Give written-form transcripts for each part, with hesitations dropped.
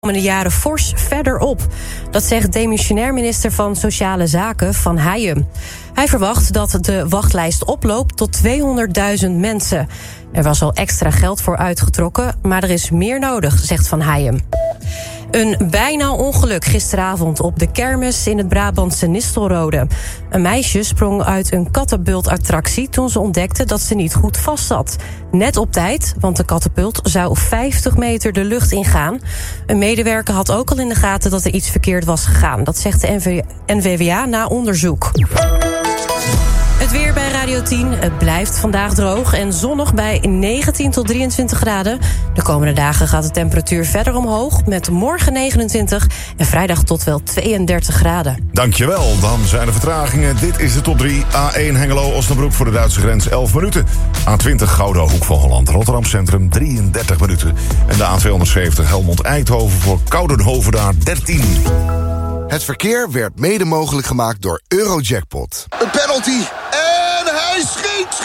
komende jaren fors verder op. Dat zegt demissionair minister van Sociale Zaken Van Heijem. Hij verwacht dat de wachtlijst oploopt tot 200.000 mensen. Er was al extra geld voor uitgetrokken, maar er is meer nodig, zegt Van Heijem. Een bijna ongeluk gisteravond op de kermis in het Brabantse Nistelrode. Een meisje sprong uit een katapultattractie toen ze ontdekte dat ze niet goed vast zat. Net op tijd, want de katapult zou 50 meter de lucht ingaan. Een medewerker had ook al in de gaten dat er iets verkeerd was gegaan. Dat zegt de NVWA na onderzoek. Het weer bij Radio 10. Het blijft vandaag droog en zonnig bij 19 tot 23 graden. De komende dagen gaat de temperatuur verder omhoog, met morgen 29 en vrijdag tot wel 32 graden. Dankjewel, dan zijn de vertragingen. Dit is de top 3. A1 Hengelo-Osnabrück voor de Duitse grens 11 minuten. A20 Gouda Hoek van Holland, Rotterdam Centrum 33 minuten. En de A270 Helmond-Eindhoven voor Koudenhoven daar 13. Het verkeer werd mede mogelijk gemaakt door Eurojackpot. Een penalty. En hij schiet.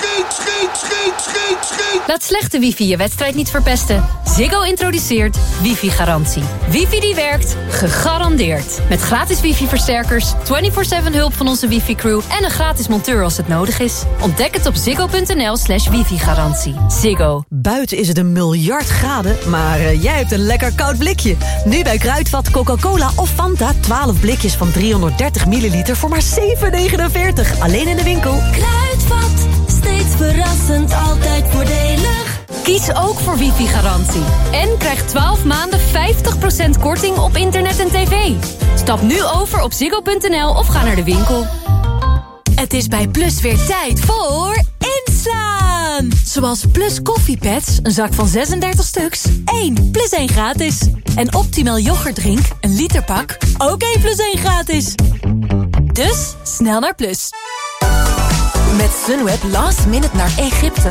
Laat slechte wifi je wedstrijd niet verpesten. Ziggo introduceert wifi-garantie. Wifi die werkt, gegarandeerd. Met gratis wifi-versterkers, 24/7 hulp van onze wifi-crew... en een gratis monteur als het nodig is. Ontdek het op ziggo.nl/wifi-garantie. Ziggo. Buiten is het 1 miljard graden, maar jij hebt een lekker koud blikje. Nu bij Kruidvat, Coca-Cola of Fanta 12 blikjes van 330 milliliter voor maar €7,49. Alleen in de winkel. Kruidvat, steeds verrassend, altijd voordelig. Kies ook voor wifi-garantie. En krijg 12 maanden 50% korting op internet en tv. Stap nu over op ziggo.nl of ga naar de winkel. Het is bij Plus weer tijd voor inslaan. Zoals Plus koffiepads, een zak van 36 stuks, 1 plus 1 gratis. En Optimal yoghurtdrink, een literpak, ook 1 plus 1 gratis. Dus snel naar Plus. Met Sunweb last minute naar Egypte.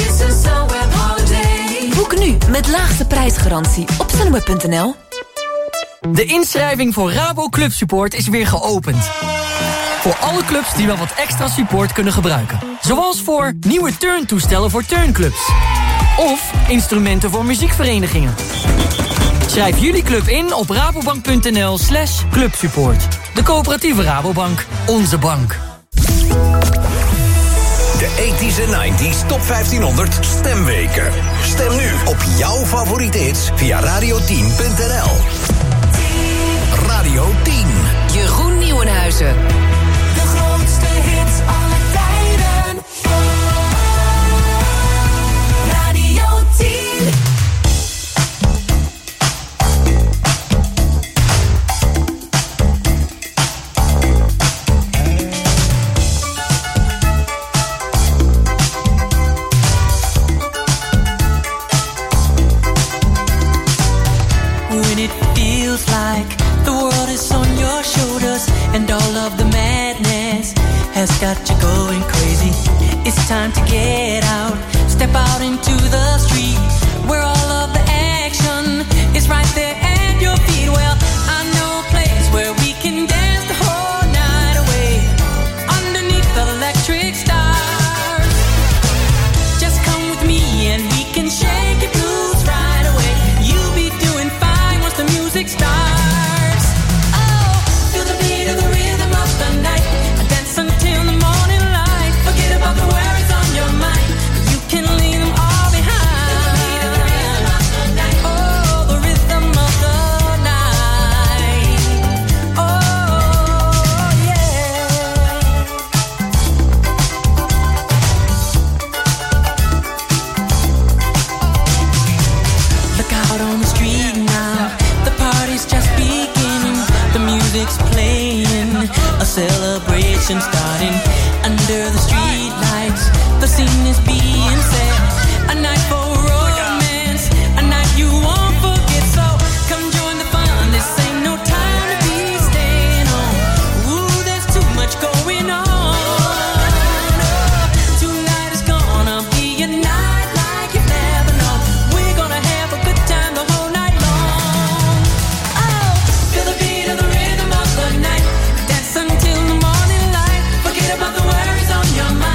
Boek nu met laagste prijsgarantie op sunweb.nl. De inschrijving voor Rabo Club Support is weer geopend. Voor alle clubs die wel wat extra support kunnen gebruiken. Zoals voor nieuwe turntoestellen voor turnclubs. Of instrumenten voor muziekverenigingen. Schrijf jullie club in op rabobank.nl/clubsupport. De coöperatieve Rabobank. Onze bank. De 80s en 90s Top 1500 stemweken. Stem nu op jouw favoriete hits via radio10.nl. Radio 10. Jeroen Nieuwenhuizen. De grootste hits aller tijden. Radio 10. When it feels like the world is on your shoulders and all of the madness has got you going crazy. It's time to get out, step out into the street where all of the action is right there at your feet. Well, I know a place where we can dance the whole night away underneath the electric stars. Just come with me and we can shake your blues right away. You'll be doing fine once the music starts. Oh, feel the beat of the rhythm of the night. Dance until the morning light. Forget about the worries on your mind. You can leave them all behind. Feel the beat of the rhythm of the night. Oh, the rhythm of the night. Oh, yeah. Look out on the street now. The party's just beginning. The music's playing. A celebration starting under the street lights. The scene is being set. A night for romance. A night you won't forget. So come join the fun. This ain't no time to be staying home. Ooh, there's too much going on. Tonight is gonna be a night like you've never known. We're gonna have a good time the whole night long. Oh, feel the beat of the rhythm of the night. Dance until the morning light. Forget about the worries on your mind.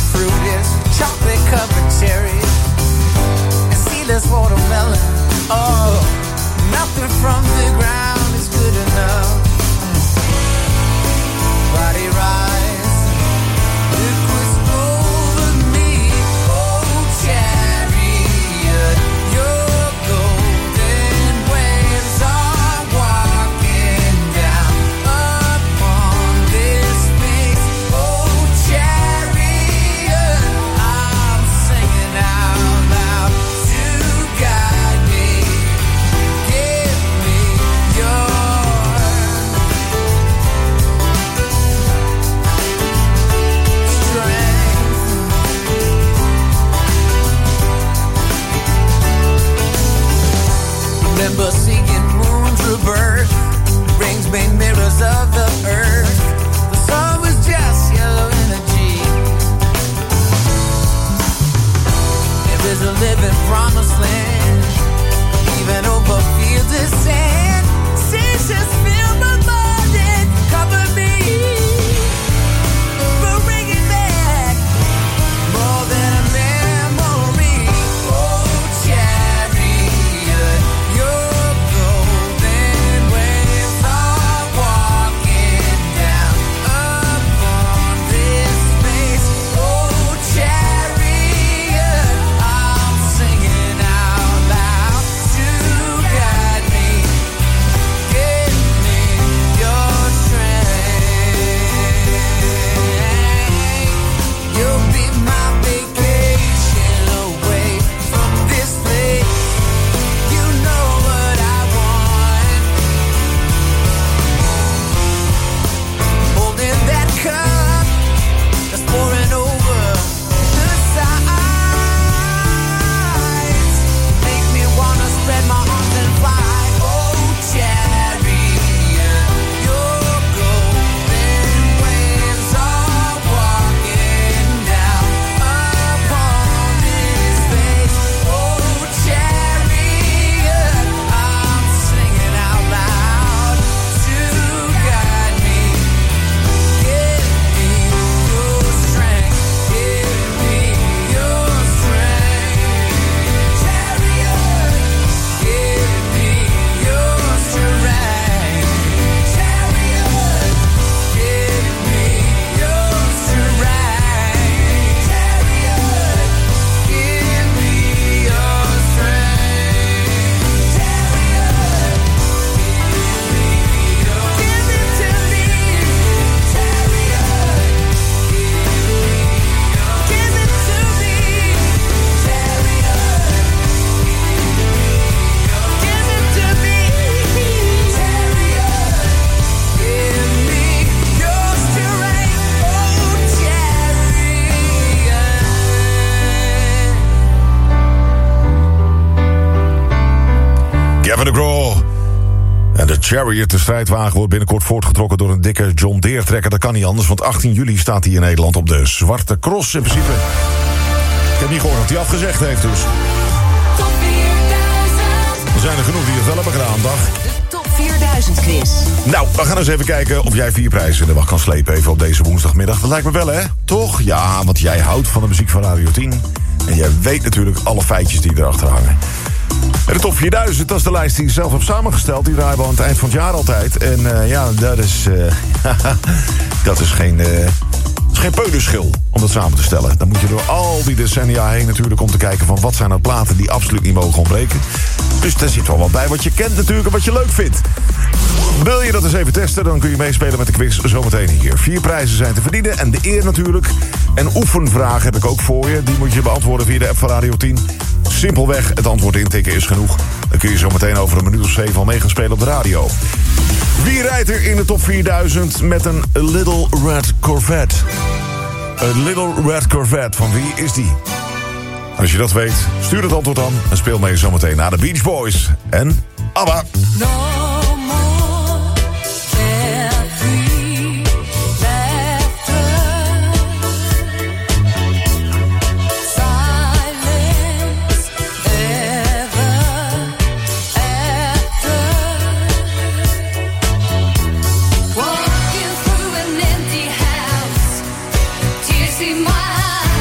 fruit is chocolate covered cherries and seedless watermelon. Oh, nothing from the ground is good enough. Body rise, liquids over me. Oh, chariot, your golden waves are walking down upon this space. Oh, chariot, I'm singing out loud to guide me. Give me your remember seeing moons rebirth, rings made mirrors of the earth. The sun was just yellow energy. There is a living promised land, even over fields of sand. Seas just fill my mind and cover me. But bring it back, more than a memory. Oh, chariot, your golden waves are walking down upon this space. Oh, chariot, I'm singing out loud to guide me. Give me your strength. You'll be my vacation away from this place. You know what I want. Holding that cup that's pouring over the sides. Make me wanna spread my arms and fly. Oh, chariot, your golden waves are walking down upon this space. Oh, chariot, I'm singing out loud to guide me. Give me your strength. Give me your strength. Chariot, give me your strength. Chariot, give me your strength. Chariot, give me your strength. Chariot, give it to me. Chariot, give it to me. Chariot, give it to me. Chariot, give me your strength. Oh, chariot. Gavin DeGraw. En de Chariot, de strijdwagen, wordt binnenkort voortgetrokken door een dikke John Deere trekker. Dat kan niet anders, want 18 juli staat hij in Nederland op de Zwarte Cross in principe. Ik heb niet gehoord dat hij afgezegd heeft dus. Top 4000. Er zijn er genoeg die het wel hebben gedaan, dag. De Top 4000 quiz. Nou, we gaan eens even kijken of jij 4 prijzen in de wacht kan slepen even op deze woensdagmiddag. Dat lijkt me wel, hè? Toch? Ja, want jij houdt van de muziek van Radio 10. En jij weet natuurlijk alle feitjes die erachter hangen. En de Top 4000, dat is de lijst die ik zelf heb samengesteld. Die draaien we aan het eind van het jaar altijd. En ja, dat is... dat is geen peulenschil om dat samen te stellen. Dan moet je door al die decennia heen natuurlijk om te kijken van wat zijn nou platen die absoluut niet mogen ontbreken. Dus daar zit wel wat bij wat je kent natuurlijk en wat je leuk vindt. Wil je dat eens even testen, dan kun je meespelen met de quiz zometeen hier. 4 prijzen zijn te verdienen en de eer natuurlijk. En oefenvragen heb ik ook voor je. Die moet je beantwoorden via de app van Radio 10. Simpelweg het antwoord intikken is genoeg. Dan kun je zometeen over een minuut of 7 al mee gaan spelen op de radio. Wie rijdt er in de Top 4000 met een Little Red Corvette? Een Little Red Corvette, van wie is die? Als je dat weet, stuur het antwoord dan en speel mee zometeen naar de Beach Boys en ABBA. Walking through an empty house, tears in my eyes.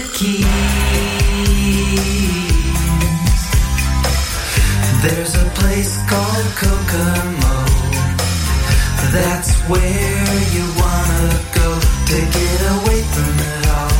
keys. There's a place called Kokomo. That's where you wanna go to get away from it all.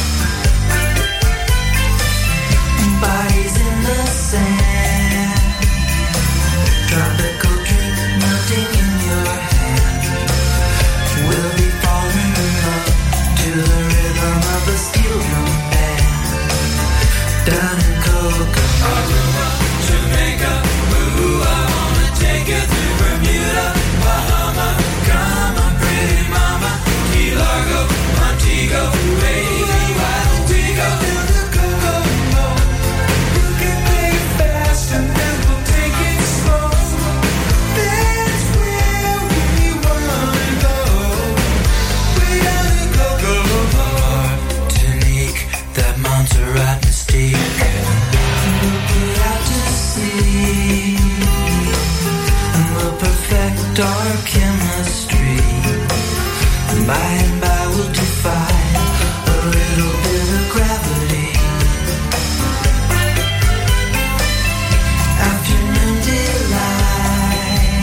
Bodies in the sand, tropical drink melting in your hand. We'll be falling in love to the rhythm of a steel drum band. Down in Kokomo, Jamaica, ooh, I wanna take you through Bermuda, Bahama, come on pretty mama, Key Largo, Montego, baby, why don't we go to the Kokomo? You can play fast and then we'll take it slow. That's where we wanna go. Way down in Kokomo. Martinique, that Montserrat mystique. We'll put out to sea and we'll perfect our chemistry. By and by we'll defy a little bit of gravity. Afternoon delight,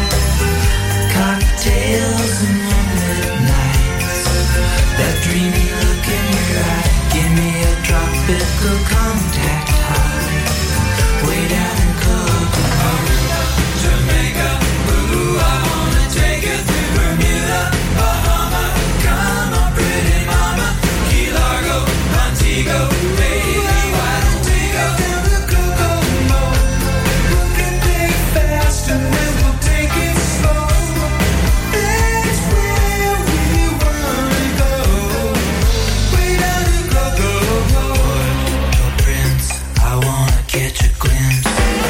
cocktails and moonlit nights. That dreamy look in your eye, give me a tropical contact high. Way down in Kokomo, Jamaica, ooh, I wanna take you through Bermuda, Bahama, come on pretty mama, Key Largo, Montego, baby, why don't we go down to Kokomo? We can play fast and then we'll take it slow. That's where we wanna go. Way down to Kokomo. Your prince, I wanna catch a glimpse.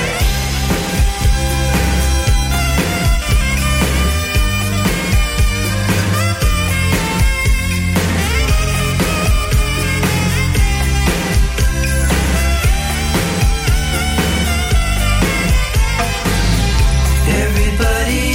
Everybody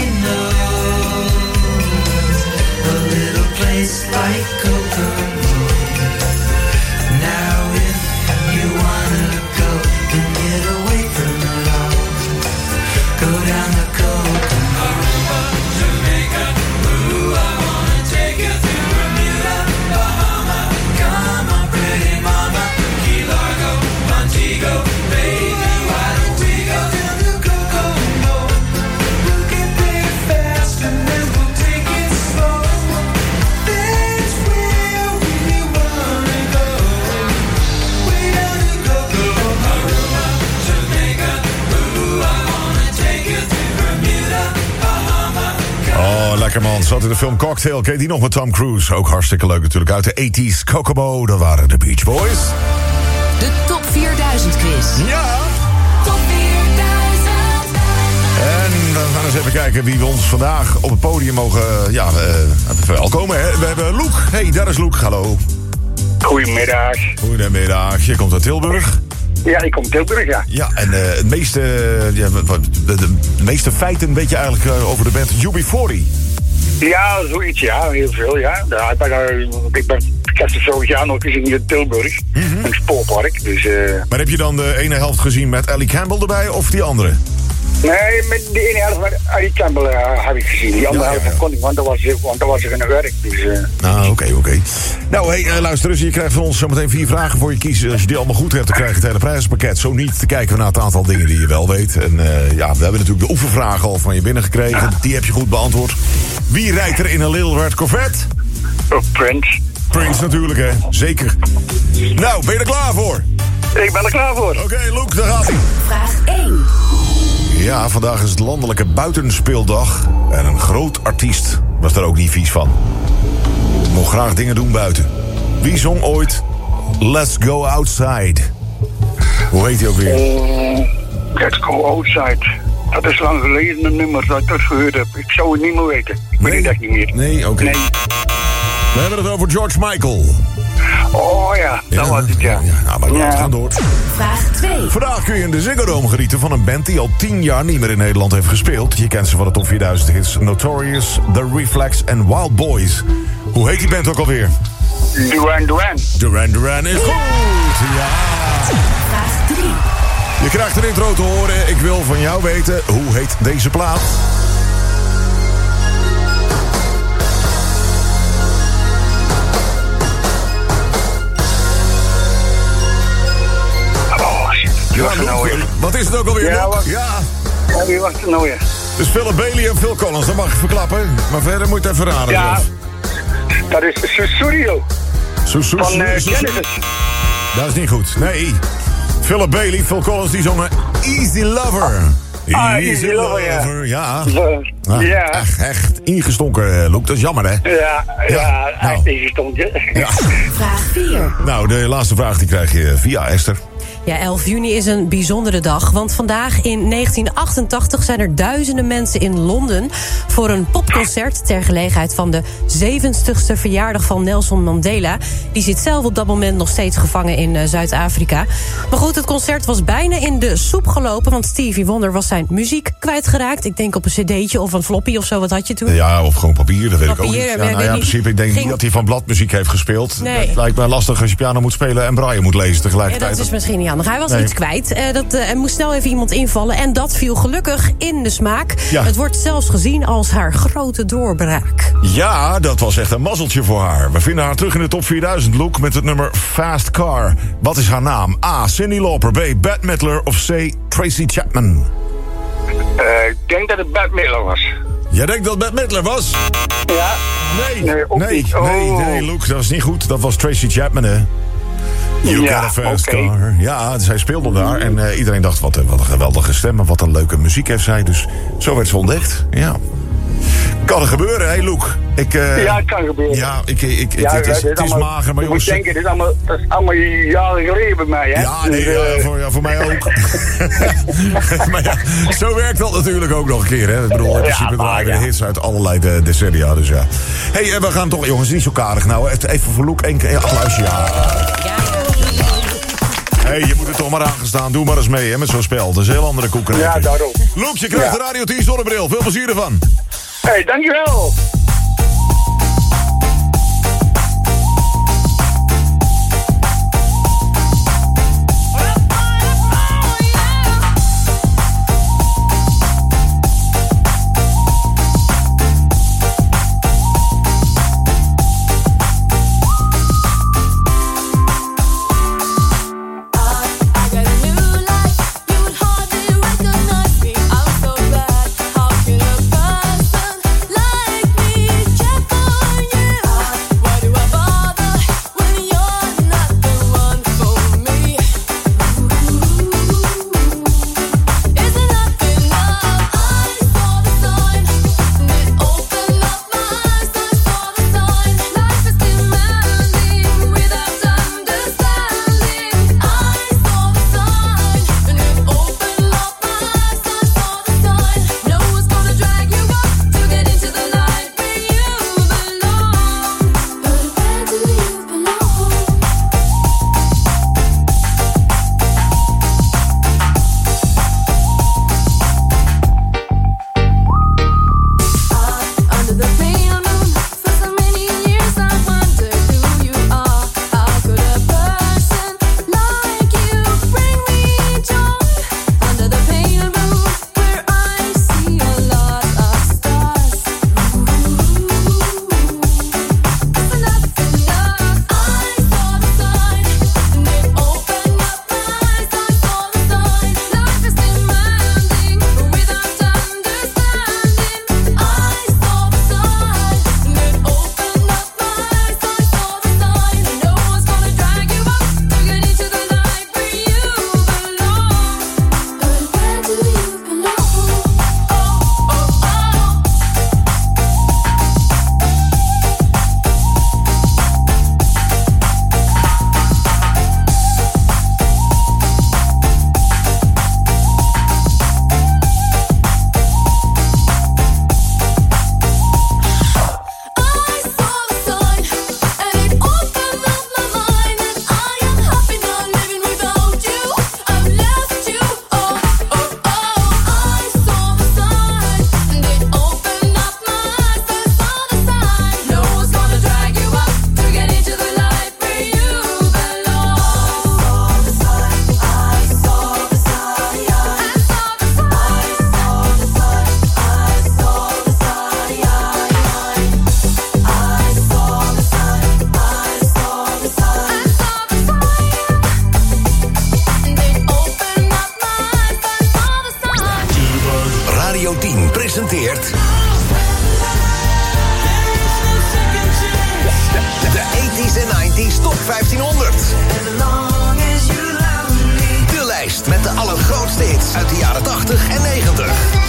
knows a little place like Kokomo. Now if you wanna go and get away from it all, go down to Kokomo. Jamaica, ooh, I wanna take you through Bermuda, Bahama, come on pretty mama, Key Largo, Montego, baby, why don't we go down to Kokomo? We can play fast and then we'll take it slow. That's where we wanna go. Way down to Kokomo. Jamaica, ooh, I wanna take you through Bermuda, Bahama. Oh, lekker man. Zat in de film Cocktail. Ken je die nog met Tom Cruise? Ook hartstikke leuk natuurlijk. Uit de 80s. Kokomo, dat waren de Beach Boys. De Top 4000 quiz. Ja. Top 4000. En we gaan eens even kijken wie we ons vandaag op het podium mogen verwelkomen. Hè? We hebben Loek. Hey, daar is Loek. Hallo. Goedemiddag. Goedemiddag. Je komt uit Tilburg. Ja, ik kom Tilburg, ja. Ja, en de meeste feiten weet je eigenlijk over de band UB40. Ja, zoiets, ja. Heel veel, ja. Ik heb het vorig jaar nog gezien in Tilburg. In het spoorpark, dus... Maar heb je dan de ene helft gezien met Ellie Campbell erbij of die andere? Nee, met de ene helft met Ellie Campbell heb ik gezien. Die andere helft kon ik, want dat was er in het werk. Dus, Oké. Nou, hey, luister eens. Je krijgt van ons zometeen 4 vragen voor je kiezen. Als je die allemaal goed hebt, dan krijg je het hele prijzenpakket. Zo niet, dan kijken we naar het aantal dingen die je wel weet. En we hebben natuurlijk de oefenvragen al van je binnengekregen. Die heb je goed beantwoord. Wie rijdt er in een Little Red Corvette? Prince. Prince natuurlijk, hè. Zeker. Nou, ben je er klaar voor? Ik ben er klaar voor. Oké, Luke, daar gaat hij. Vraag 1. Ja, vandaag is het landelijke buitenspeeldag. En een groot artiest was daar ook niet vies van. Mocht graag dingen doen buiten. Wie zong ooit Let's Go Outside? Hoe heet hij ook weer? Let's Go Outside. Dat is lang geleden een nummer dat ik dat gehoord heb. Ik zou het niet meer weten. Ik weet het echt niet meer. Nee, oké. Nee. We hebben het over George Michael. Oh ja, dat was het, ja. Nou, maar we gaan door. Vraag 2. Vandaag kun je in de Ziggo Dome genieten van een band die al 10 jaar niet meer in Nederland heeft gespeeld. Je kent ze van de top 4000 hits Notorious, The Reflex en Wild Boys. Hoe heet die band ook alweer? Duran Duran. Duran Duran is goed. Ja. Vraag 3. Je krijgt een intro te horen. Ik wil van jou weten, hoe heet deze plaat? Wat is het ook alweer? Wie was het nou weer? Dus Philip Bailey en Phil Collins, dat mag ik verklappen. Maar verder moet je het even raden. Ja, dat is Sussudio. Van Genesis. Dat is niet goed, nee. Philip Bailey, Phil Collins, die zongen Easy Lover. Easy Lover, ja. Ja. Echt ingestonken, Luke. Dat is jammer, hè? Ja, echt ingestonken. Ja. Vraag 4. Nou, de laatste vraag die krijg je via Esther. Ja, 11 juni is een bijzondere dag, want vandaag in 1988 zijn er duizenden mensen in Londen voor een popconcert ter gelegenheid van de 70ste verjaardag van Nelson Mandela. Die zit zelf op dat moment nog steeds gevangen in Zuid-Afrika. Maar goed, het concert was bijna in de soep gelopen, want Stevie Wonder was zijn muziek kwijtgeraakt. Ik denk op een cd'tje of een floppy of zo, wat had je toen? Ja, of gewoon papier, dat weet ik ook niet. Ja, in principe, ik denk niet dat hij van bladmuziek heeft gespeeld. Nee. Het lijkt mij lastig als je piano moet spelen en braille moet lezen tegelijkertijd. Ja, dat is misschien niet handig. Hij was iets kwijt. Er moest snel even iemand invallen. En dat viel gelukkig in de smaak. Ja. Het wordt zelfs gezien als haar grote doorbraak. Ja, dat was echt een mazzeltje voor haar. We vinden haar terug in de top 4000, Luke, met het nummer Fast Car. Wat is haar naam? A. Cyndi Lauper. B. Bette Midler. Of C. Tracy Chapman. Ik denk dat het Bette Midler was. Jij denkt dat Bette Midler was? Ja. Nee, Luke, dat was niet goed. Dat was Tracy Chapman, hè? You got a fast car. Ja, zij speelde daar. En iedereen dacht, wat een geweldige stem. En wat een leuke muziek heeft zij. Dus zo werd ze ontdekt. Ja. Kan er gebeuren, hè, Luke? Ja, het kan gebeuren. Ja, het is mager, maar jongens... Ik moet denken, dat is allemaal jaren geleden bij mij, hè? Ja, nee, voor mij ook. Maar ja, zo werkt dat natuurlijk ook nog een keer, hè? Ik bedoel, in principe draaien de hits uit allerlei decennia, dus ja. Hé, we gaan toch, jongens, niet zo karig nou. Even voor Luke, één applausje. Hé, je moet er toch maar aangestaan. Doe maar eens mee, hè, met zo'n spel. Dat is een heel andere koek. Ja, daarom. Luke, je krijgt de Radio 10 zonnebril. Veel plezier ervan. Hé, dankjewel. Like me presenteert... De 80s en 90s Top 1500. De lijst met de allergrootste hits uit de jaren 80 en 90.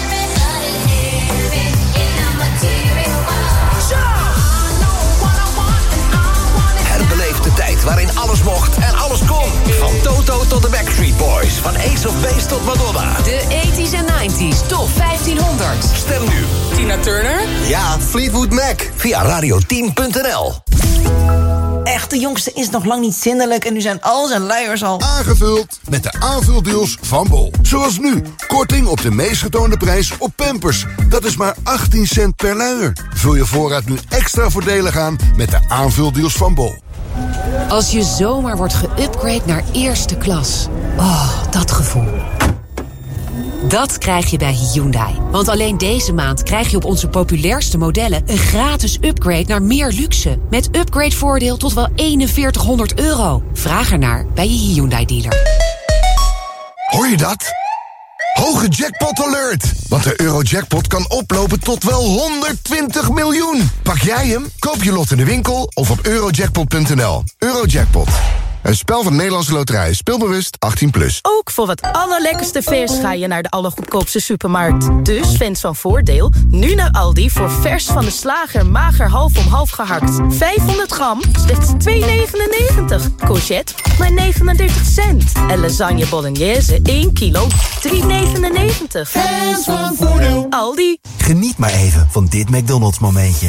Herbeleef de tijd waarin alles mocht en alles kon. Van Toto tot de Backstreet Boys. Van Ace of Base tot Madonna. De 80s en 90s Top 1500. Stem nu. Tina Turner? Ja, Fleetwood Mac. Via radio10.nl. Echt, de jongste is nog lang niet zindelijk en nu zijn al zijn luiers al aangevuld met de aanvuldeals van Bol. Zoals nu, korting op de meest getoonde prijs op Pampers. Dat is maar 18 cent per luier. Vul je voorraad nu extra voordelig aan met de aanvuldeals van Bol. Als je zomaar wordt geüpgrade naar eerste klas. Oh, dat gevoel. Dat krijg je bij Hyundai. Want alleen deze maand krijg je op onze populairste modellen... een gratis upgrade naar meer luxe. Met upgradevoordeel tot wel €4100. Vraag ernaar bij je Hyundai-dealer. Hoor je dat? Hoge jackpot alert! Want de Eurojackpot kan oplopen tot wel 120 miljoen. Pak jij hem? Koop je lot in de winkel of op eurojackpot.nl. Eurojackpot. Een spel van Nederlandse Loterij. Speelbewust 18+. Ook voor het allerlekkerste vers ga je naar de allergoedkoopste supermarkt. Dus fans van Voordeel, nu naar Aldi voor vers van de slager mager half om half gehakt. 500 gram, slechts €2,99. Courgette, maar 39 cent. En lasagne bolognese, 1 kilo, €3,99. Fans van Voordeel. Aldi. Geniet maar even van dit McDonald's momentje.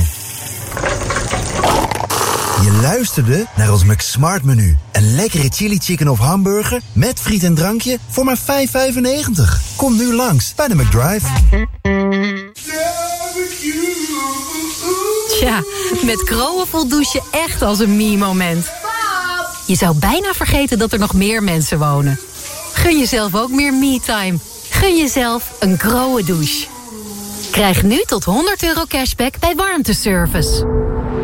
Je luisterde naar ons McSmart menu. Een lekkere chili chicken of hamburger met friet en drankje voor maar €5,95. Kom nu langs bij de McDrive. Tja, met Kroon voelt douchen echt als een me-moment. Je zou bijna vergeten dat er nog meer mensen wonen. Gun jezelf ook meer me-time. Gun jezelf een Kroon douche. Krijg nu tot €100 cashback bij warmteservice.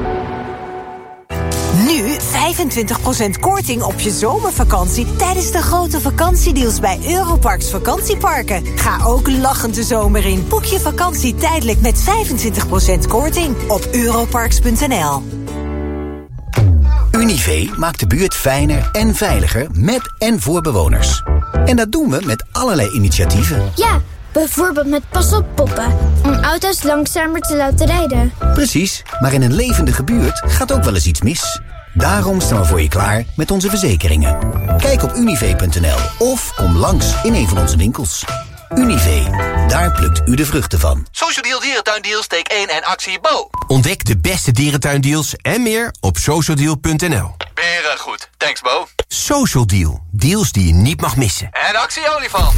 Nu 25% korting op je zomervakantie tijdens de grote vakantiedeals bij Europarks vakantieparken. Ga ook lachend de zomer in. Boek je vakantie tijdelijk met 25% korting op europarks.nl. Univé maakt de buurt fijner en veiliger met en voor bewoners. En dat doen we met allerlei initiatieven. Ja, bijvoorbeeld met pas-op-poppen, om auto's langzamer te laten rijden. Precies, maar in een levendige buurt gaat ook wel eens iets mis. Daarom staan we voor je klaar met onze verzekeringen. Kijk op univé.nl of kom langs in een van onze winkels. Univé, daar plukt u de vruchten van. Social Deal Dierentuindeals, steek 1 en actie Bo. Ontdek de beste dierentuindeals en meer op socialdeal.nl. Goed, thanks Bo. Social Deal, deals die je niet mag missen. En actie olifant.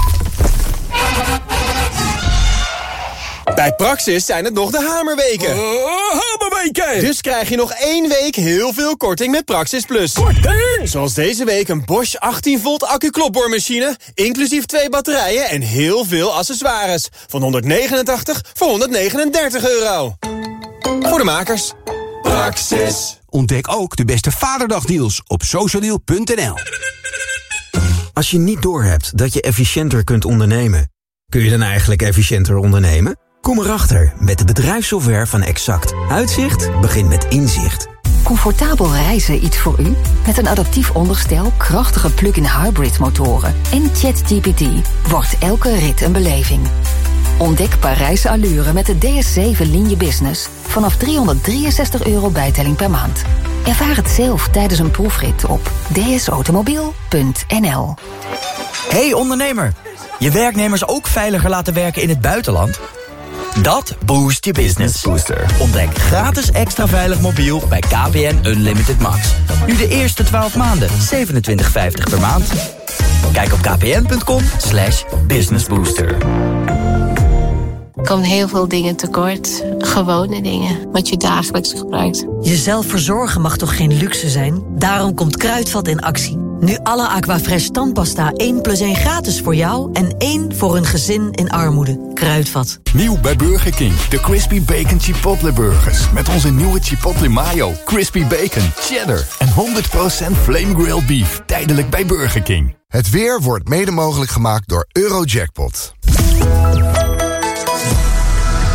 Bij Praxis zijn het nog de hamerweken. Hamerweken! Dus krijg je nog 1 week heel veel korting met Praxis Plus. Korting! Zoals deze week een Bosch 18 volt accu-klopboormachine, inclusief 2 batterijen en heel veel accessoires. Van €189 voor €139. Voor de makers. Praxis. Ontdek ook de beste Vaderdagdeals op socialdeal.nl. Als je niet doorhebt dat je efficiënter kunt ondernemen, kun je dan eigenlijk efficiënter ondernemen? Kom erachter met de bedrijfssoftware van Exact. Uitzicht begint met inzicht. Comfortabel reizen iets voor u? Met een adaptief onderstel, krachtige plug-in hybrid motoren en ChatGPT wordt elke rit een beleving. Ontdek Parijse allure met de DS7 Linie Business vanaf €363 bijtelling per maand. Ervaar het zelf tijdens een proefrit op dsautomobiel.nl. Hey ondernemer, je werknemers ook veiliger laten werken in het buitenland? Dat boost je business. Booster. Ontdek gratis extra veilig mobiel bij KPN Unlimited Max. Nu de eerste 12 maanden, $27,50 per maand. Kijk op kpn.com/businessbooster. Er komen heel veel dingen tekort. Gewone dingen, wat je dagelijks gebruikt. Jezelf verzorgen mag toch geen luxe zijn? Daarom komt Kruidvat in actie. Nu alle Aquafresh tandpasta 1+1 gratis voor jou en 1 voor een gezin in armoede. Kruidvat. Nieuw bij Burger King. De Crispy Bacon Chipotle Burgers. Met onze nieuwe Chipotle Mayo, Crispy Bacon, Cheddar en 100% Flame Grilled Beef. Tijdelijk bij Burger King. Het weer wordt mede mogelijk gemaakt door Eurojackpot.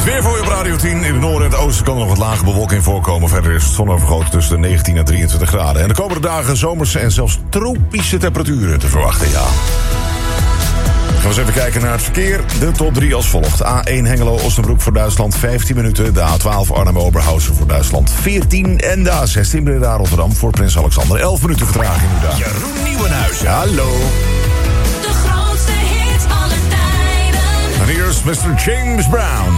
weer voor je op Radio 10. In het noorden en het oosten kan er nog wat lage bewolking voorkomen. Verder is het zonovergoten tussen de 19 en 23 graden. En de komende dagen zomerse en zelfs tropische temperaturen te verwachten, ja. Gaan we eens even kijken naar het verkeer. De top 3 als volgt. A1 Hengelo-Osnabrück voor Duitsland 15 minuten. De A12 Arnhem-Oberhausen voor Duitsland 14. En de A16 Breda-Rotterdam voor Prins Alexander 11 minuten vertraging nu daar. Jeroen Nieuwenhuizen. Hallo. De grootste hits aller tijden. En hier is Mr. James Brown.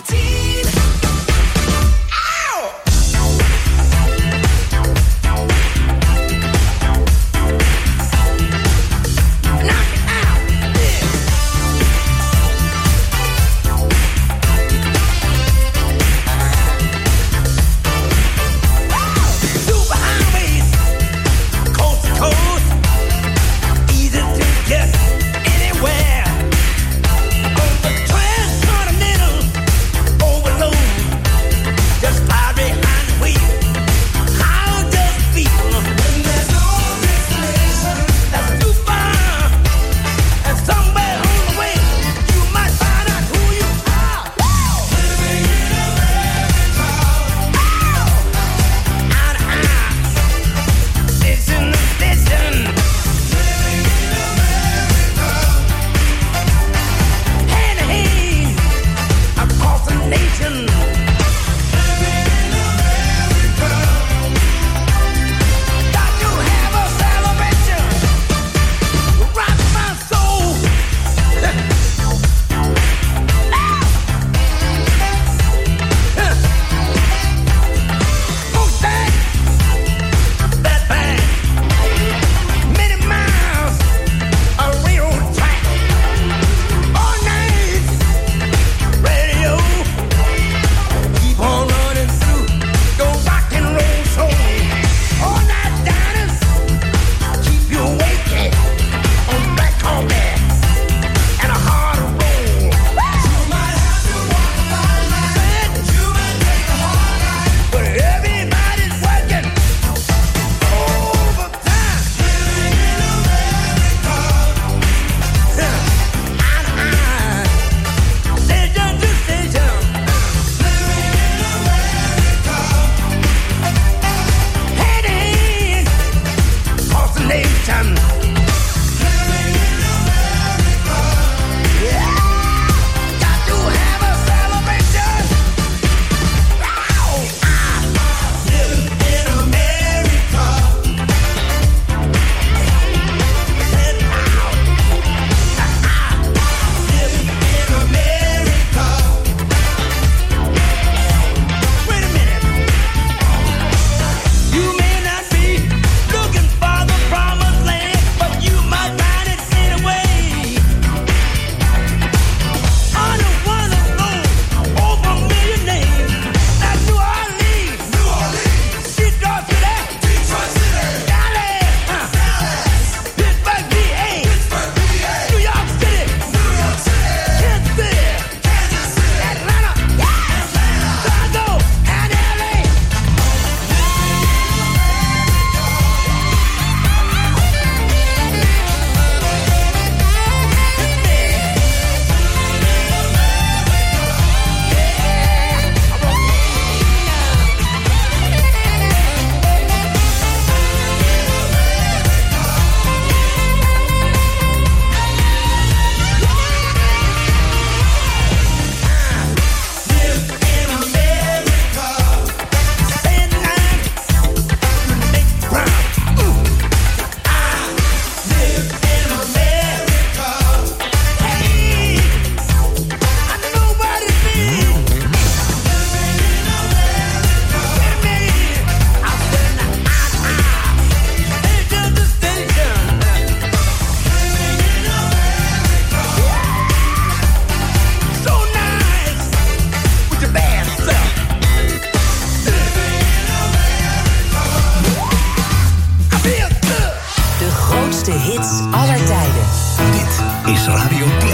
is Radio 10.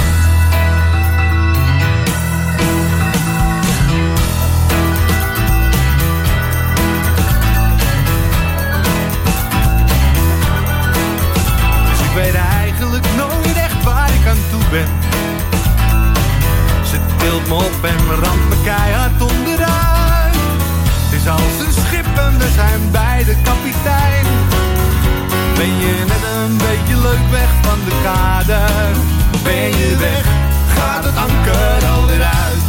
Ik weet eigenlijk nooit echt waar ik aan toe ben. Ze tilt me op en ramt me de kapitein. Ben je net een beetje leuk weg van de kade? Ben je weg, gaat het anker alweer uit.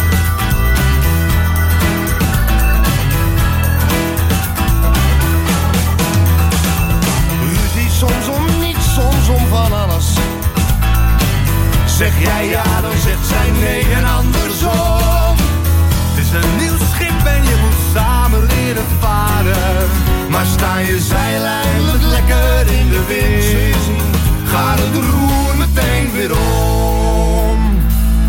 Ruzie soms om niets, soms om van alles. Zeg jij ja, dan zegt zij nee en andersom. Het is een nieuw schip en je moet samen leren varen. Maar sta je zeil eindelijk lekker in de wind, gaat het roer meteen weer om.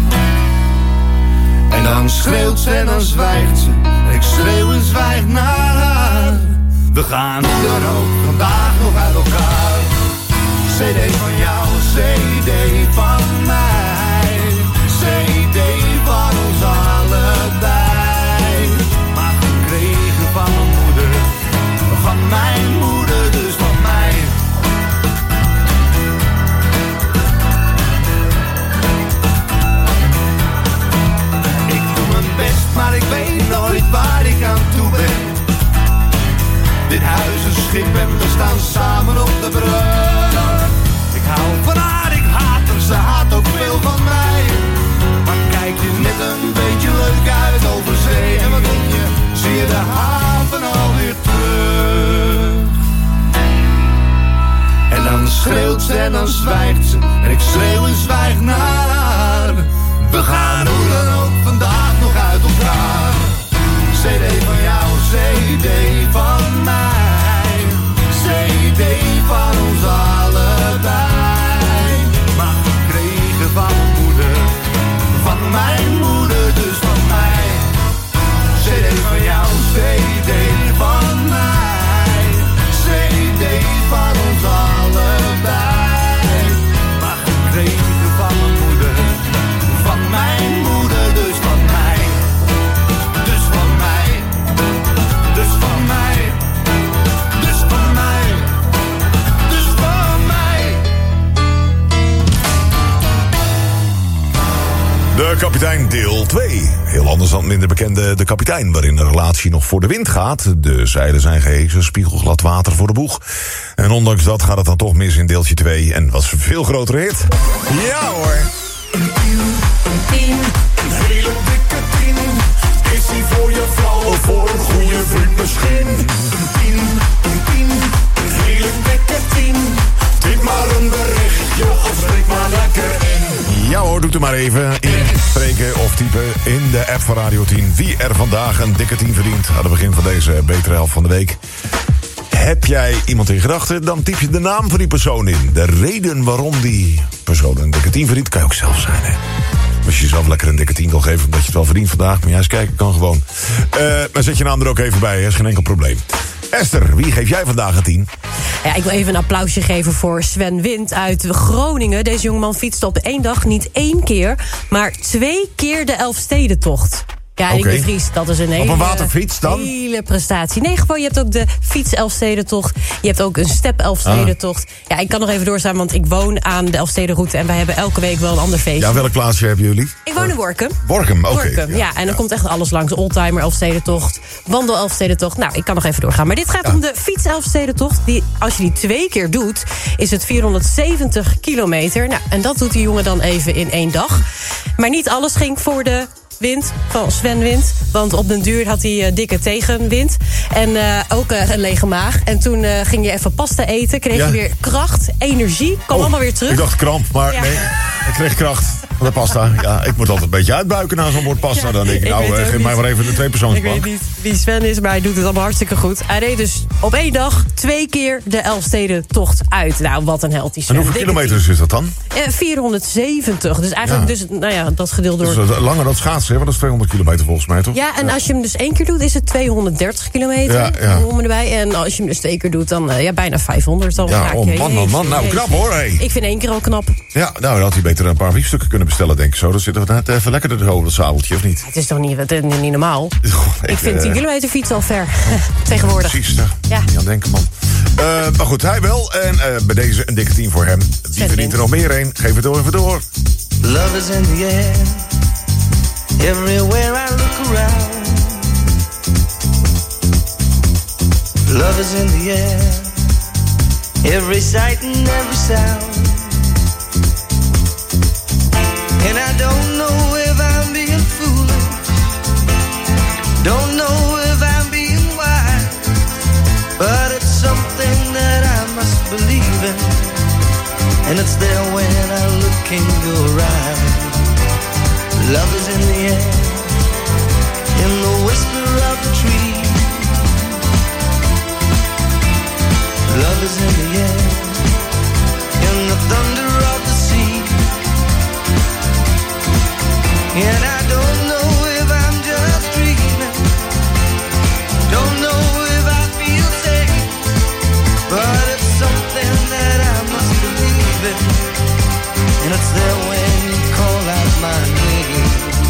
En dan schreeuwt ze en dan zwijgt ze. En ik schreeuw en zwijg naar haar. We gaan hoe dan ook vandaag nog uit elkaar. CD van jou, CD van mij. CD van ons allebei. Maar gekregen van mijn moeder. Van mijn moeder, dus van mij. Ik doe mijn best, maar ik weet nooit waar ik aan toe ben. Dit huis een schip en we staan samen op de brug. Ik hou van haar, ik haat haar, ze haat ook veel van mij. Maar kijk je net een beetje leuk uit over zee. En wat denk je, zie je de haven alweer terug. En dan schreeuwt ze en dan zwijgt ze. En ik schreeuw en zwijg naar haar. We gaan hoe dan ook vandaag nog uit elkaar. CD van jou, CD van mij. CD van ons allebei. Maar gekregen van mijn moeder. Van mijn moeder, dus van mij. CD van jou, CD van mij. CD van ons allebei. Maar gekregen van mijn moeder. Van mijn moeder, dus van mij. Dus van mij. Dus van mij. Dus van mij. Dus van mij. De Kapitein deel 2. Heel anders dan minder bekende De Kapitein, waarin de relatie nog voor de wind gaat. De zeilen zijn gehezen, spiegelglad water voor de boeg. En ondanks dat gaat het dan toch mis in deeltje 2. En was een veel grotere hit. Ja hoor. Een 10, een hele dikke 10. Is die voor je vrouw of voor een goede vriend misschien? Een 10, een hele dikke 10. Typ maar een berichtje of spreek maar lekker in. Ja hoor, doe het maar even. Inspreken of typen in de app van Radio 10. Wie er vandaag een dikke 10 verdient aan het begin van deze betere helft van de week. Heb jij iemand in gedachten, dan typ je de naam van die persoon in. De reden waarom die persoon een dikke 10 verdient, kan je ook zelf zijn, hè. Als je jezelf lekker een dikke 10 wil geven, omdat je het wel verdient vandaag. Maar ja, eens kijken, kan gewoon. Maar zet je naam er ook even bij, hè. Is geen enkel probleem. Esther, wie geef jij vandaag een 10? Ja, ik wil even een applausje geven voor Sven Wind uit Groningen. Deze jongeman fietste op 1 dag niet 1 keer, maar 2 keer de Elfstedentocht. Ja, Nick de Vries, dat is een hele, op een waterfiets dan? Hele prestatie. Nee, gewoon, je hebt ook de fiets Elfstedentocht. Je hebt ook een step Elfstedentocht. Ja, ik kan nog even doorstaan, want ik woon aan de Elfstedenroute en wij hebben elke week wel een ander feestje. Ja, welk plaatsje hebben jullie? Ik woon in Workum. Workum, oké. Workum, ja. En dan komt echt alles langs. Oldtimer Elfstedentocht, wandel Elfstedentocht. Nou, ik kan nog even doorgaan. Maar dit gaat om de fiets Elfstedentocht. Als je die 2 keer doet, is het 470 kilometer. Nou, en dat doet die jongen dan even in 1 dag. Maar niet alles ging voor de wind van Sven Wind. Want op den duur had hij dikke tegenwind. En ook een lege maag. En toen ging je even pasta eten. Kreeg je weer kracht, energie. Kwam allemaal weer terug. Ik dacht kramp, maar nee. Ik kreeg kracht van de pasta. Ja, ik moet altijd een beetje uitbuiken na zo'n bord pasta. Dan denk ik, geef mij maar even de 2-persoonsbank. Ik weet niet wie Sven is, maar hij doet het allemaal hartstikke goed. Hij reed dus op 1 dag 2 keer de Elfstedentocht uit. Nou, wat een held die Sven. En hoeveel kilometers is dat dan? 470. Dus eigenlijk dat gedeeld door... Dus langer dan schaatsen, hè? Want dat is 200 kilometer volgens mij, toch? Ja, en als je hem dus 1 keer doet, is het 230 kilometer. Om erbij. En als je hem dus 2 keer doet, dan bijna 500. Dan man. Nou, knap hoor. Hey. Ik vind 1 keer al knap. Ja, nou, dan had hij beter een paar biefstukken kunnen bestellen, denk ik zo. Dan zitten we net even lekkerder over dat sabeltje, of niet? Het is toch niet normaal? Ik vind 10 kilometer fiets al ver. Tegenwoordig. Precies, daar niet aan denken, man. Maar goed, hij wel. En bij deze een dikke 10 voor hem. Die verdient er nog meer een. Geef het door, even door. Love is in the air. Everywhere I look around. Love is in the air, every sight and every sound. And I don't know if I'm being foolish, don't know if I'm being wise, but it's something that I must believe in, and it's there when I look in your eyes. Love is in the air, in the whisper of the tree. Love is in the air, in the thunder of the sea. And I don't know if I'm just dreaming, don't know if I feel safe, but it's something that I must believe in, and it's there when you call out my name.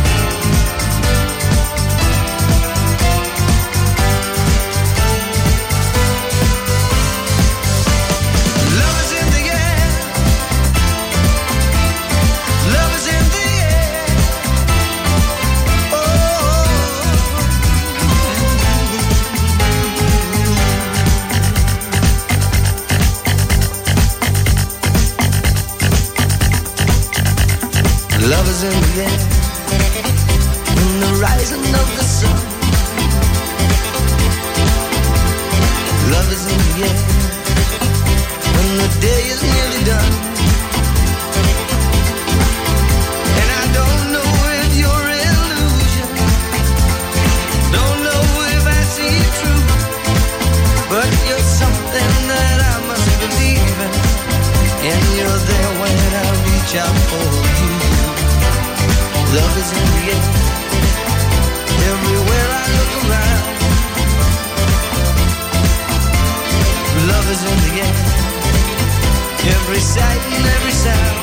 Love is in the air, in the rising of the sun. Love is in the air, when the day is nearly done. And I don't know if you're illusion, don't know if I see it true, but you're something that I must believe in, and you're there when I reach out for you. Love is in the air, everywhere I look around. Love is in the air, every sight and every sound.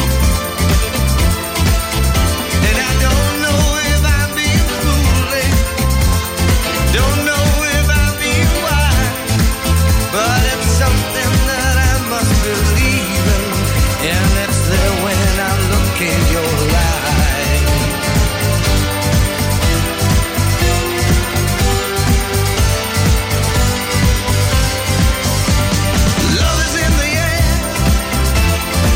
And I don't know if I'm being foolish, don't know if I'm being wise, but it's something that I must believe in, and it's there when I look in your eyes. Love is in the air,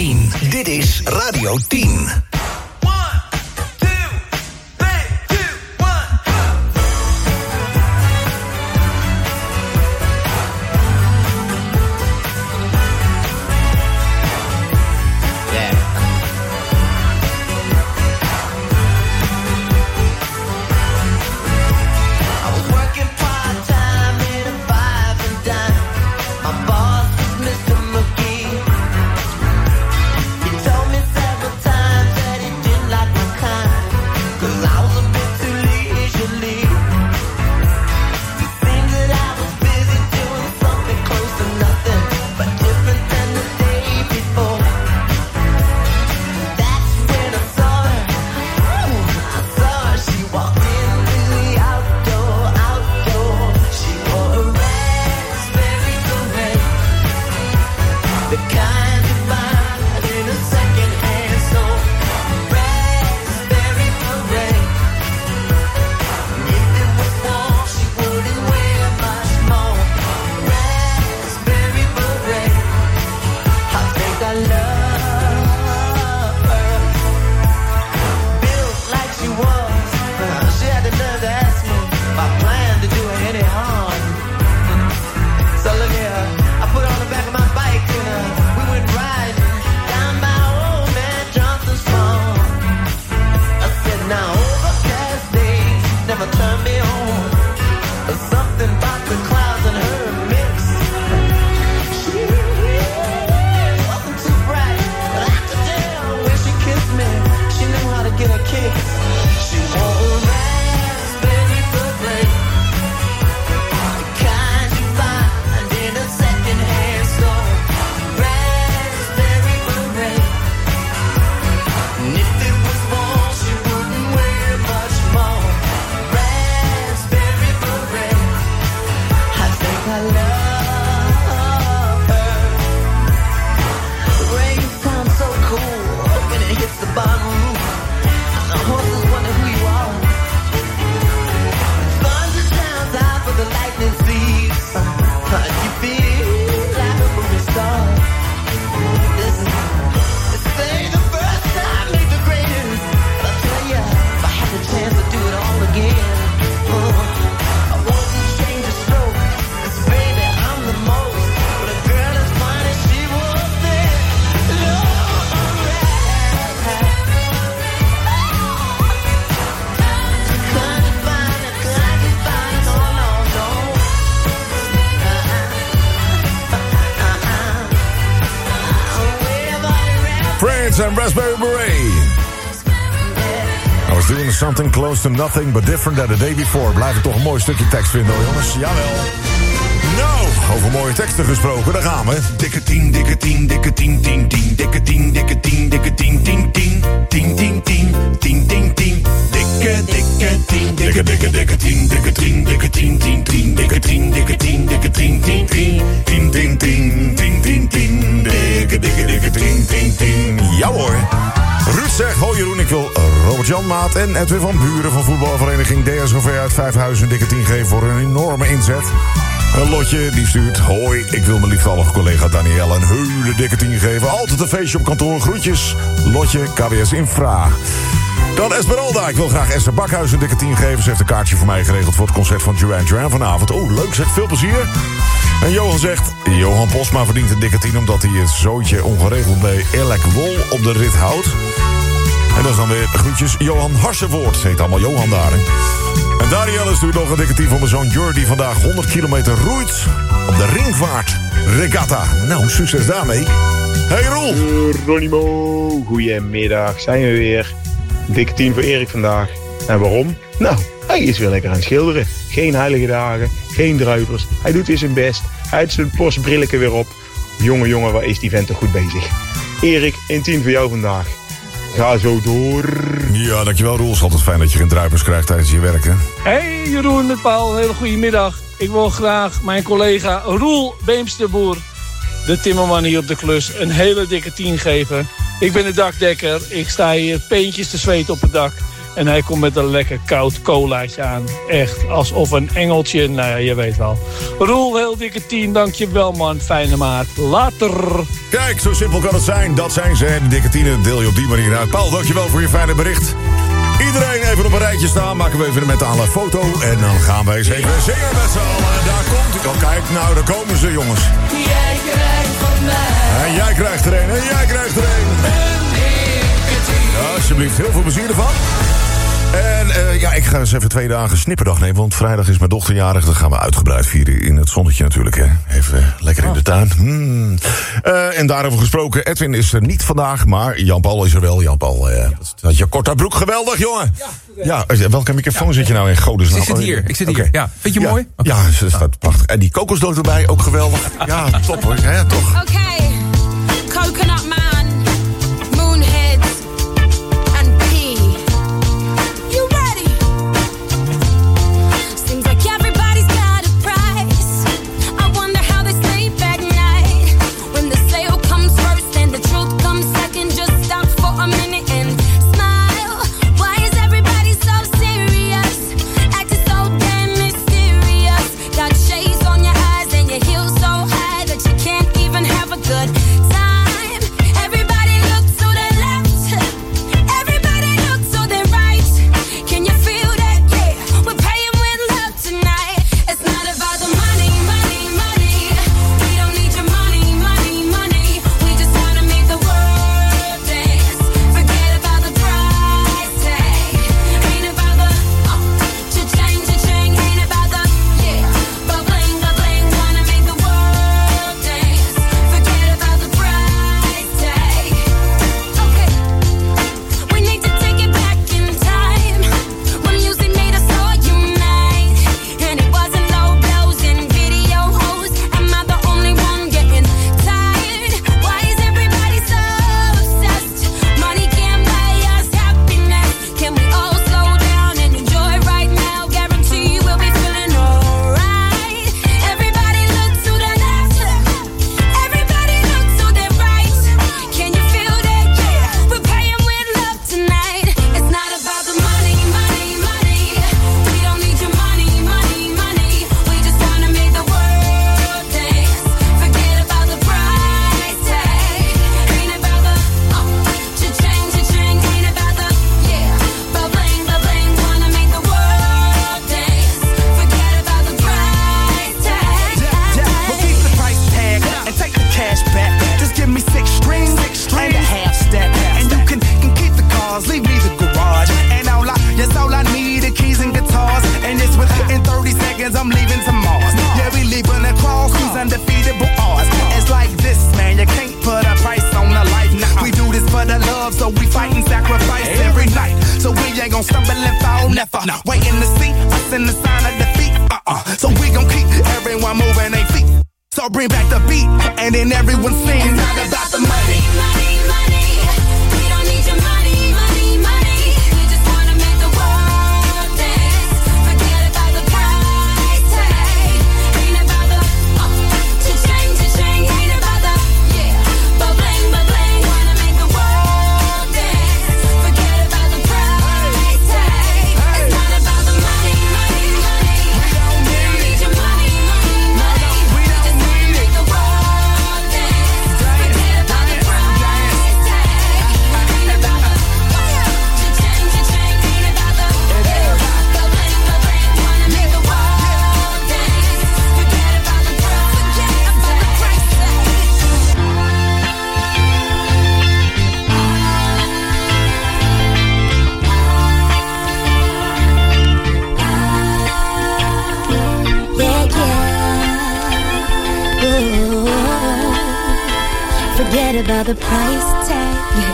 10. Dit is Radio 10. And Raspberry Beret. I was doing something close to nothing but different than the day before. Blijf ik toch een mooi stukje tekst vinden, hoor, jongens. Jawel. Nou, over mooie teksten gesproken, daar gaan we. Dikke 10, dikke 10, dikke 10, 10, 10. Dikke 10, dikke 10, dikke 10, 10, 10. 10, 10, 10, 10, 10, 10. Dikke, dikke 10, dikke, dikke, dikke 10, dikke 10, dikke 10, 10, 10. Dikke 10, dikke 10, dikke 10, 10, 10. 10, 10, 10, 10, 10, 10. Dikke, dikke, dikke 10, 10, 10. Ja hoor. Ruud zegt, hoi Jeroen, ik wil Robert-Jan Maat en Edwin van Buren van voetbalvereniging DSOV uit Vijfhuizen dikke 10 geven voor een enorme inzet. Een Lotje die stuurt, hoi, ik wil mijn lieftallige collega Danielle een hele dikke 10 geven. Altijd een feestje op kantoor, groetjes. Lotje, KWS Infra. Dan Esmeralda, ik wil graag Esther Bakhuis een dikke 10 geven. Ze heeft een kaartje voor mij geregeld voor het concert van Duran Duran vanavond. Oh, leuk, zegt, veel plezier. En Johan zegt, Johan Posma verdient een dikke 10... omdat hij het zootje ongeregeld bij Elek Wol op de rit houdt. En dat is dan weer groetjes Johan Harsenvoort. Ze heet allemaal Johan daar, hè. En Danielle stuurt nog een dikke 10 voor mijn zoon Jordi... die vandaag 100 kilometer roeit op de Ringvaart Regatta. Nou, succes daarmee. Hey Roel. Ronimo, goedemiddag, zijn we weer. Dikke 10 voor Erik vandaag. En waarom? Nou, hij is weer lekker aan het schilderen. Geen heilige dagen, geen druipers. Hij doet weer zijn best. Hij heeft zijn postbrilletje weer op. Jongen, waar is die vent toch goed bezig. Erik, een 10 voor jou vandaag. Ga zo door. Ja, dankjewel Roel. Het is altijd fijn dat je geen druipers krijgt tijdens je werk, hè? Hey Jeroen met Paul, een hele goede middag. Ik wil graag mijn collega Roel Beemsterboer, de timmerman hier op de klus, een hele dikke 10 geven. Ik ben de dakdekker. Ik sta hier peentjes te zweten op het dak. En hij komt met een lekker koud colaatje aan. Echt, alsof een engeltje. Nou ja, je weet wel. Roel, heel dikke 10. Dankjewel, man. Fijne maat. Later. Kijk, zo simpel kan het zijn. Dat zijn ze. De dikke 10 deel je op die manier uit. Paul, dankjewel voor je fijne bericht. Iedereen even op een rijtje staan. Maken we even een mentale foto. En dan gaan wij eens even zingen met z'n allen. En daar komt hij. Oh, kijk, nou, daar komen ze, jongens. Jij krijgt van mij. En jij krijgt er een. En jij krijgt er een. Ja, alsjeblieft, heel veel plezier ervan. En ik ga eens even 2 dagen snipperdag nemen. Want vrijdag is mijn dochter jarig. Dat gaan we uitgebreid vieren in het zonnetje natuurlijk. Hè. Even lekker in de tuin. En daarover gesproken. Edwin is er niet vandaag. Maar Jan-Paul is er wel. Jan-Paul, had je korte broek geweldig, jongen. Ja, welke microfoon zit je nou in godesnaam? Ik zit hier. Ja. Vind je mooi? Ja, ze staat prachtig. En die kokosdood erbij, ook geweldig. Ja, top hoor. Ja, toch. Okay, Coconut Man, Moonheads, and P. You ready? Seems like everybody's got a price. I wonder how they sleep at night. When the sale comes first and the truth comes second, just stop for a minute and smile. Why is everybody so serious? Acting so damn mysterious. Got shades on your eyes and your heels so high that you can't even have a good time. Everybody look to the left. Everybody look to the right. Can you feel that? Yeah, we're paying with love tonight. It's not about the money, money, money. We don't need your money, money, money. We just wanna make the world dance. Forget about the price tag. Ain't about the cha-ching, cha-ching. Ain't about the ba-bling, ba-bling. Wanna make the world dance. Forget about the price tag. Okay, we need to take it back in time when music made us all unite, and it wasn't low blows and video hoes. Am I the only one getting tired? Why is everybody so obsessed? Money can't buy us happiness. Can we all slow down and enjoy right now? Guarantee we'll be feeling alright. Everybody look to the left. Everybody look to the right. Can you feel that? Yeah, we're paying with love tonight. It's not about the money, money, money. We don't need your money, money, money. We just wanna make the world dance. Forget about the price tag. Ain't about the cha-ching, cha-ching. Ain't about the ba-bling, ba-bling. Wanna make the world dance. Forget about the price tag. We'll keep the price tag and take the cash back. Just give me 6 strings and a half stack. And you can keep the cars, leave me the garage. And all I need are keys and guitars. And it's within 30 seconds, I'm leaving to Mars. Yeah, we leaving across these undefeatable odds. It's like this, man, you can't put a price on a life now. We do this for the love, so we fight and sacrifice every night. So we ain't gon' stumble and fall, never. Waiting to see us in the sign of defeat. So we gon' keep everyone moving their feet. So bring back the beat, and then everyone sing. It's not about the money. Money, money. We don't need your money, money, money. We just wanna make the world dance. Forget about the price tag. Ain't about the cha-ching, cha-ching. Ain't about the ba-bling, ba-bling. Wanna make the world dance. Forget about the price tag. It's not about the money, money, money. We don't need your money, money, money. We just wanna make the world dance. Forget about the price tag. Ain't about the cha-ching, cha-ching. Ain't about the ba-bling, ba-bling. Wanna make the world dance. Forget about the price Forget about the price tag.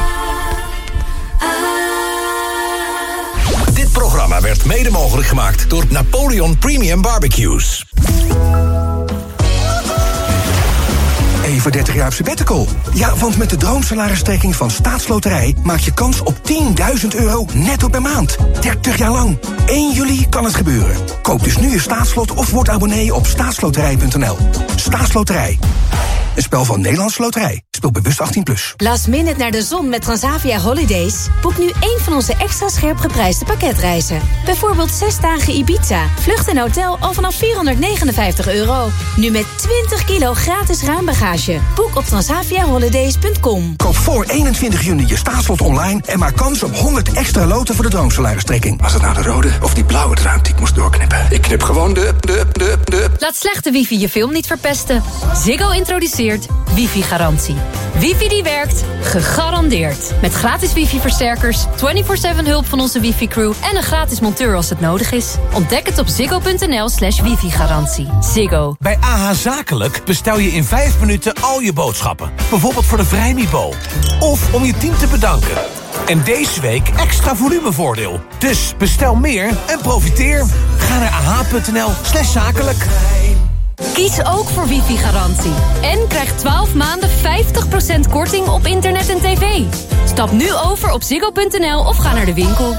Dit programma werd mede mogelijk gemaakt door Napoleon Premium Barbecues. Even 30 jaar op sabbatical. Ja, want met de droomsalaristrekking van Staatsloterij maak je kans op €10.000 netto per maand. 30 jaar lang. 1 juli kan het gebeuren. Koop dus nu je staatslot of word abonnee op staatsloterij.nl. Staatsloterij. Een spel van Nederlandse Loterij. Speel bewust 18+. Last minute naar de zon met Transavia Holidays? Boek nu één van onze extra scherp geprijsde pakketreizen. Bijvoorbeeld 6 dagen Ibiza, vlucht en hotel al vanaf €459. Nu met 20 kilo gratis ruimbagage. Boek op transaviaholidays.com. Koop voor 21 juni je staatslot online en maak kans op 100 extra loten voor de droomsalaristrekking. Was het nou de rode of die blauwe draad die ik moest doorknippen? Ik knip gewoon de. Laat slechte wifi je film niet verpesten. Ziggo introduceert wifi-garantie. Wifi die werkt, gegarandeerd. Met gratis wifi-versterkers, 24/7 hulp van onze wifi-crew en een gratis monteur als het nodig is. Ontdek het op ziggo.nl/wifi-garantie. Ziggo. Bij AH Zakelijk bestel je in 5 minuten al je boodschappen. Bijvoorbeeld voor de Vrijmibo. Of om je team te bedanken. En deze week extra volumevoordeel. Dus bestel meer en profiteer. Ga naar ah.nl/zakelijk. Kies ook voor wifi-garantie. En krijg 12 maanden 50% korting op internet en tv. Stap nu over op ziggo.nl of ga naar de winkel.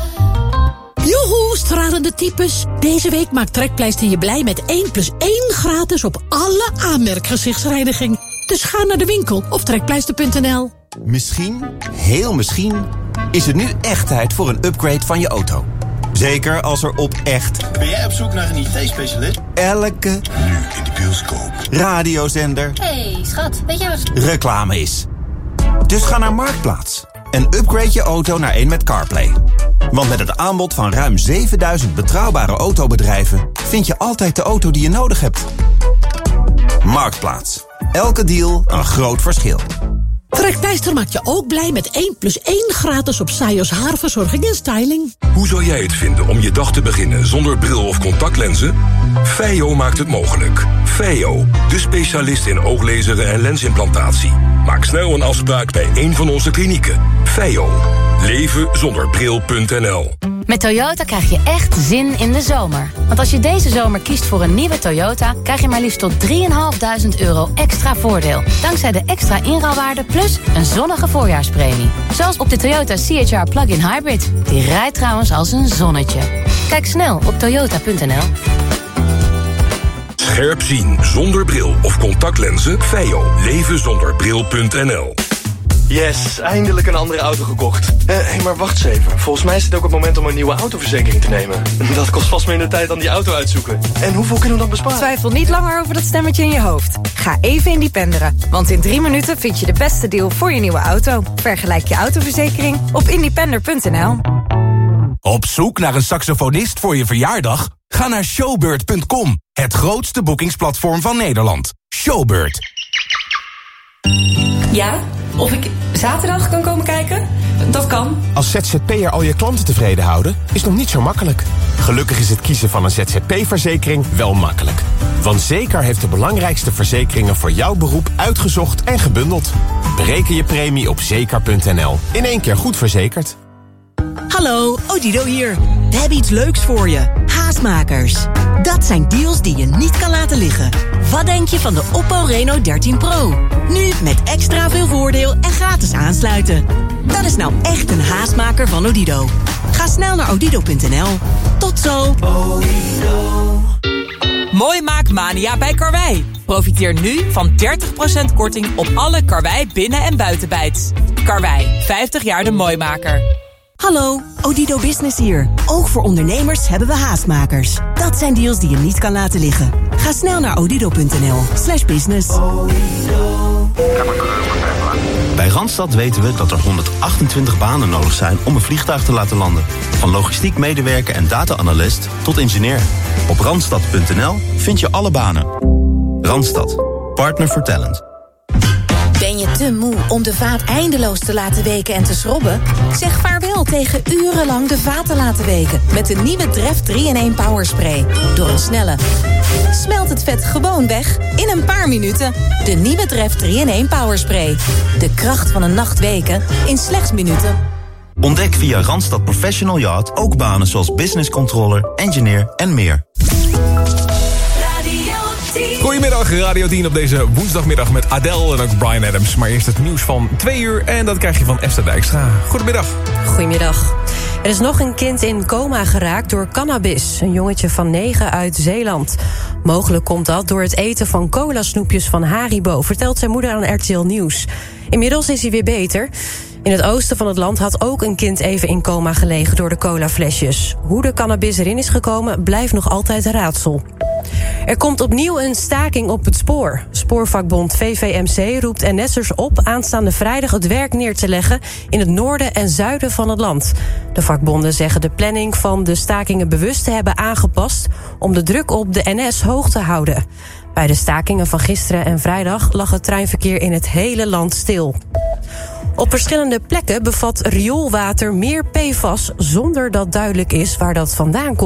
Joehoe, stralende types. Deze week maakt Trekpleister je blij met 1+1 gratis op alle aanmerkgezichtsreiniging. Dus ga naar de winkel of trekpleister.nl. Misschien, heel misschien, is het nu echt tijd voor een upgrade van je auto. Zeker als er op echt... Ben jij op zoek naar een IT-specialist? Elke... Nu in de bioscoop. Radiozender... Hey, schat, weet je wat... reclame is. Dus ga naar Marktplaats en upgrade je auto naar een met CarPlay. Want met het aanbod van ruim 7000 betrouwbare autobedrijven... vind je altijd de auto die je nodig hebt. Marktplaats. Elke deal een groot verschil. Trekpleister maakt je ook blij met 1+1 gratis op Sajos haarverzorging en styling. Hoe zou jij het vinden om je dag te beginnen zonder bril of contactlenzen? Feio maakt het mogelijk. Feio, de specialist in ooglezeren en lensimplantatie. Maak snel een afspraak bij een van onze klinieken. Feio. Levenzonderbril.nl. Met Toyota krijg je echt zin in de zomer. Want als je deze zomer kiest voor een nieuwe Toyota... krijg je maar liefst tot €3.500 extra voordeel. Dankzij de extra inruilwaarde plus een zonnige voorjaarspremie. Zoals op de Toyota CHR Plug-in Hybrid. Die rijdt trouwens als een zonnetje. Kijk snel op toyota.nl. Scherp zien zonder bril of contactlenzen? Feio. Levenzonderbril.nl. Yes, eindelijk een andere auto gekocht. Hé, maar wacht eens even. Volgens mij is het ook het moment om een nieuwe autoverzekering te nemen. Dat kost vast minder tijd dan die auto uitzoeken. En hoeveel kunnen we dan besparen? Twijfel niet langer over dat stemmetje in je hoofd. Ga even independeren. Want in 3 minuten vind je de beste deal voor je nieuwe auto. Vergelijk je autoverzekering op independer.nl. Op zoek naar een saxofonist voor je verjaardag? Ga naar showbird.com. Het grootste boekingsplatform van Nederland. Showbird. Ja? Of ik zaterdag kan komen kijken? Dat kan. Als ZZP'er al je klanten tevreden houden, is nog niet zo makkelijk. Gelukkig is het kiezen van een ZZP-verzekering wel makkelijk. Want Zeker heeft de belangrijkste verzekeringen voor jouw beroep uitgezocht en gebundeld. Bereken je premie op zeker.nl. In 1 keer goed verzekerd. Hallo, Odido hier. We hebben iets leuks voor je. Haastmakers. Dat zijn deals die je niet kan laten liggen. Wat denk je van de Oppo Reno 13 Pro? Nu met extra veel voordeel en gratis aansluiten. Dat is nou echt een haastmaker van Odido. Ga snel naar odido.nl. Tot zo. Mooi maakmania bij Karwei. Profiteer nu van 30% korting op alle Karwei binnen- en buitenbijts. Karwei, 50 jaar de mooimaker. Hallo, Odido Business hier. Ook voor ondernemers hebben we haastmakers. Dat zijn deals die je niet kan laten liggen. Ga snel naar odido.nl/business. Bij Randstad weten we dat er 128 banen nodig zijn om een vliegtuig te laten landen. Van logistiek medewerker en data-analyst tot ingenieur. Op randstad.nl vind je alle banen. Randstad, partner for talent. Ben je te moe om de vaat eindeloos te laten weken en te schrobben? Zeg vaarwel tegen urenlang de vaat te laten weken met de nieuwe Dreft 3-in-1 Power Spray. Door een snelle... smelt het vet gewoon weg in een paar minuten. De nieuwe Dreft 3-in-1 Power Spray. De kracht van een nacht weken in slechts minuten. Ontdek via Randstad Professional Yacht ook banen zoals business controller, engineer en meer. Goedemiddag, Radio 10 op deze woensdagmiddag met Adele en ook Bryan Adams. Maar eerst het nieuws van 2 uur en dat krijg je van Esther Dijkstra. Goedemiddag. Goedemiddag. Er is nog een kind in coma geraakt door cannabis. Een jongetje van 9 uit Zeeland. Mogelijk komt dat door het eten van cola-snoepjes van Haribo, vertelt zijn moeder aan RTL Nieuws. Inmiddels is hij weer beter. In het oosten van het land had ook een kind even in coma gelegen door de colaflesjes. Hoe de cannabis erin is gekomen blijft nog altijd een raadsel. Er komt opnieuw een staking op het spoor. Spoorvakbond VVMC roept NS'ers op aanstaande vrijdag het werk neer te leggen in het noorden en zuiden van het land. De vakbonden zeggen de planning van de stakingen bewust te hebben aangepast om de druk op de NS hoog te houden. Bij de stakingen van gisteren en vrijdag lag het treinverkeer in het hele land stil. Op verschillende plekken bevat rioolwater meer PFAS zonder dat duidelijk is waar dat vandaan komt.